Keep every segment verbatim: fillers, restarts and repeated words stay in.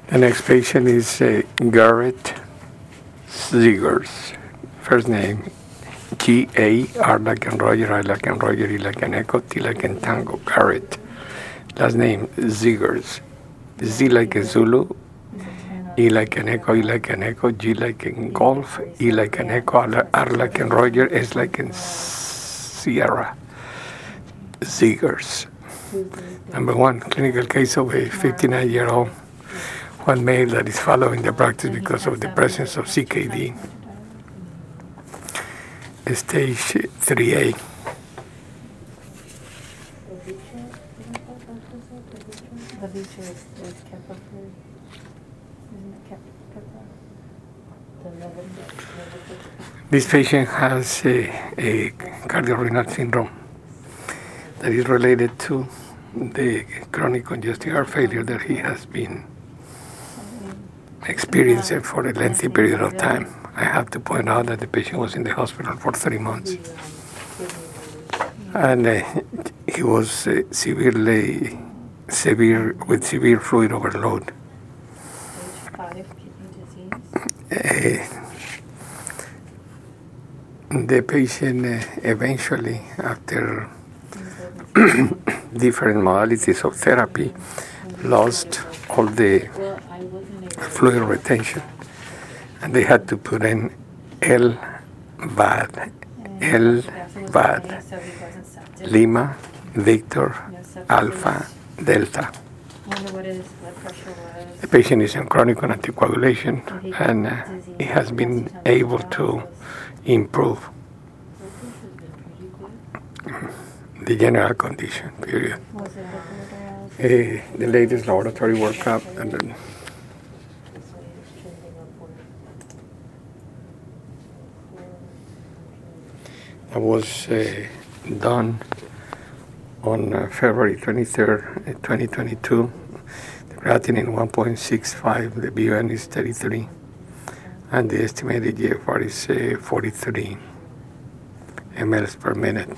The next patient is uh, Garrett Zegers. First name G A, R like in Roger, I like in Roger, E like in Echo, T like in Tango, Garrett. Last name Zegers. Z like in Zulu, E like in Echo, E like in Echo, G like in Golf, E like in Echo, R like in Roger, S like in Sierra. Zegers. Number one, clinical case of a fifty-nine-year-old one male that is following the practice because of the presence of C K D. Stage three A. This patient has a, a cardiorenal syndrome that is related to the chronic congestive heart failure that he has been experiencing for a lengthy period of time. I have to point out that the patient was in the hospital for three months. And uh, he was uh, severely, severe, with severe fluid overload. Uh, the patient uh, eventually, after different modalities of therapy, lost all the fluid retention, and they had to put in L V A D, L V A D, Lima, Victor, Alpha, Delta. The patient is on chronic anticoagulation, and uh, he has been able to improve the general condition, period. Uh, the latest laboratory workup, and then that was uh, done on uh, February twenty-third, twenty twenty-two. The creatinine one point six five, the B U N is thirty-three, and the estimated G F R is uh, forty-three milliliters per minute.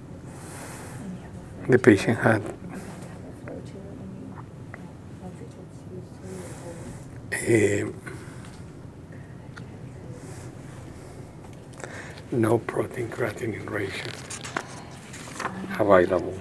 The patient had a no protein creatinine ratio available.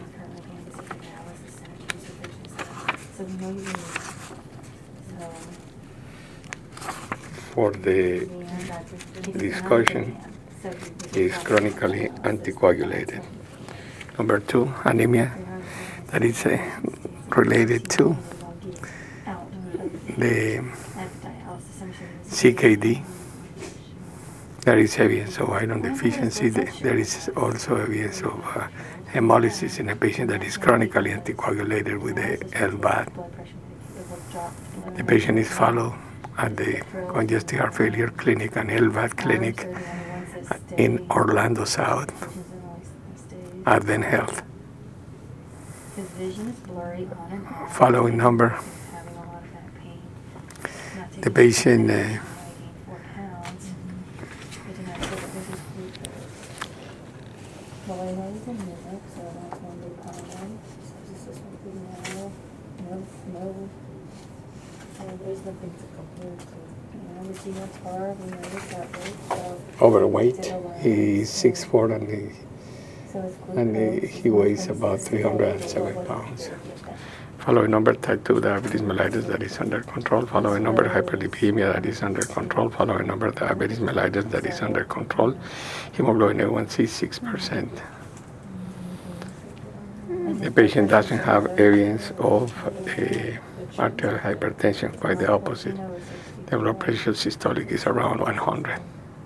For the discussion, is chronically anticoagulated. Number two, anemia that is uh, related to the C K D. There is evidence of iron deficiency. There is also evidence of uh, hemolysis in a patient that is chronically anticoagulated with the L V A D. The patient is followed at the congestive heart failure clinic and L V A D clinic in Orlando South, Advent Health. Following number, the patient uh, overweight. He's six foot four and he, and he, he weighs about three hundred seven pounds. Following number, type two diabetes mellitus that is under control. Following number, hyperlipidemia that is under control. Following number, diabetes mellitus that is under control. Hemoglobin A one C six percent. The patient doesn't have evidence of uh, arterial hypertension, quite the opposite. The blood pressure systolic is around one hundred.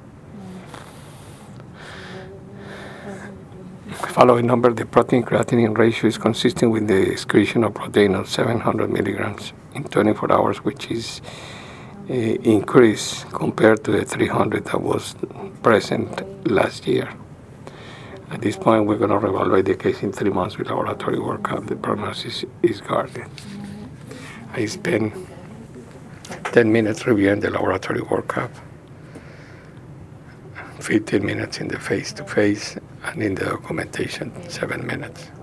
Following number, the protein creatinine ratio is consistent with the excretion of protein of seven hundred milligrams in twenty-four hours, which is uh, increased compared to the three hundred that was present last year. At this point, we're going to reevaluate the case in three months with laboratory workup. The prognosis is guarded. I spent ten minutes reviewing the laboratory workup, fifteen minutes in the face-to-face, and in the documentation, seven minutes.